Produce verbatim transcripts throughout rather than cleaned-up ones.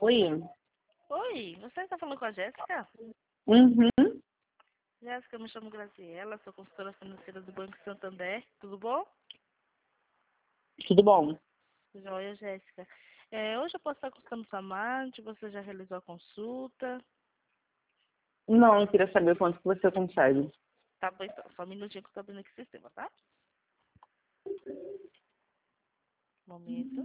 Oi. Oi, você está falando com a Jéssica? Uhum. Jéssica, eu me chamo Graciela, sou consultora financeira do Banco Santander. Tudo bom? Tudo bom? Joia, Jéssica. É, hoje eu posso estar consultando sua amante, você já realizou a consulta? Não, eu queria saber quanto que você consegue. Tá bom, então. Só um minutinho que eu estou abrindo aqui o sistema, tá? Momento.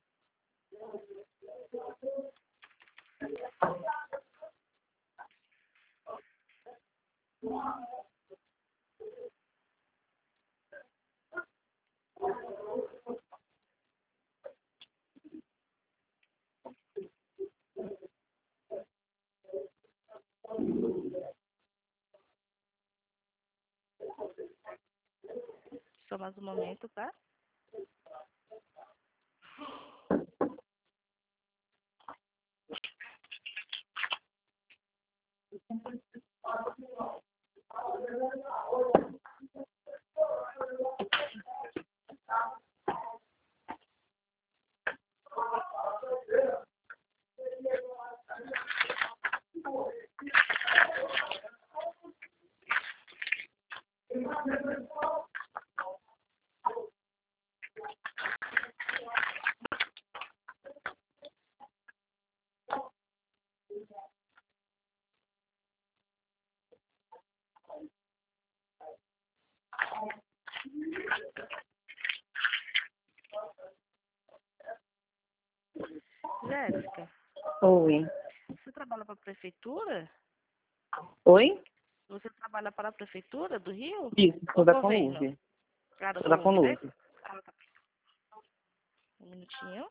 Só mais um momento, tá? Jéssica, Oi. você trabalha para a prefeitura? Oi? Você trabalha para a prefeitura do Rio? Isso, sou Ou da governo? Conluve. Ah, do Sou da Conluve, né? Conluve. Ah, tá. Um minutinho.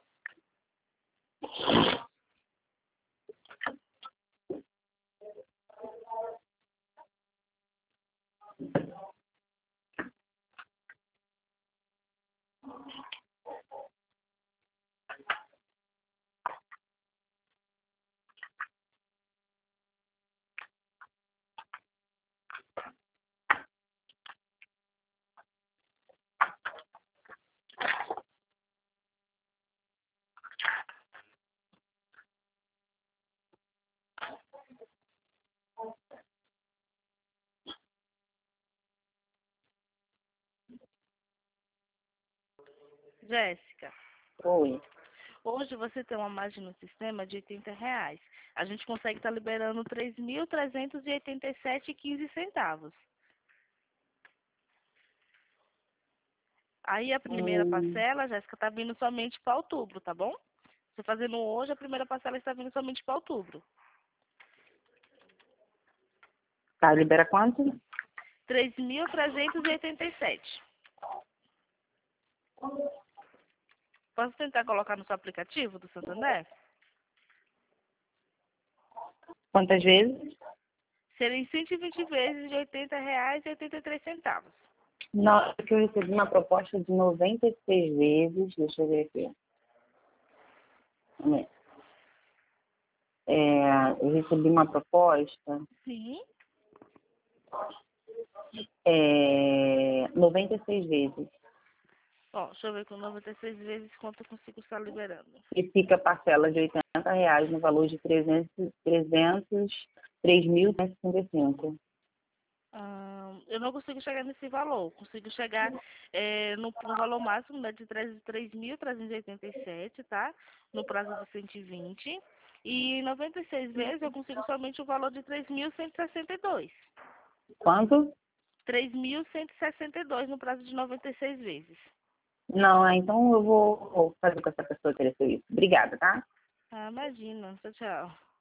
Jéssica, Oi. hoje você tem uma margem no sistema de oitenta reais. A gente consegue estar liberando três mil trezentos e oitenta e sete e quinze centavos. Aí a primeira Hum, parcela, Jéssica, está vindo somente para outubro, tá bom? Você fazendo hoje, a primeira parcela está vindo somente para outubro. tá, libera quanto? três mil trezentos e oitenta e sete. Posso tentar colocar no seu aplicativo do Santander? Quantas vezes? Serem cento e vinte vezes de oitenta reais e oitenta e três centavos. Não, é que eu recebi uma proposta de noventa e seis vezes. Deixa eu ver aqui. É, eu recebi uma proposta Sim. é, noventa e seis vezes. Ó, deixa eu ver com noventa e seis vezes quanto eu consigo estar liberando. E fica a parcela de oitenta reais no valor de trezentos, trezentos, três mil cento e sessenta e cinco. Ah, eu não consigo chegar nesse valor. Consigo chegar é, no, no valor máximo, né, de três mil trezentos e oitenta e sete, tá? No prazo de cento e vinte. E em noventa e seis vezes eu consigo somente o valor de três mil cento e sessenta e dois. Quanto? três mil cento e sessenta e dois no prazo de noventa e seis vezes. Não, ah, então eu vou vou fazer com essa pessoa que ofereceu isso. Obrigada, tá? Ah, imagina. Tchau, tchau.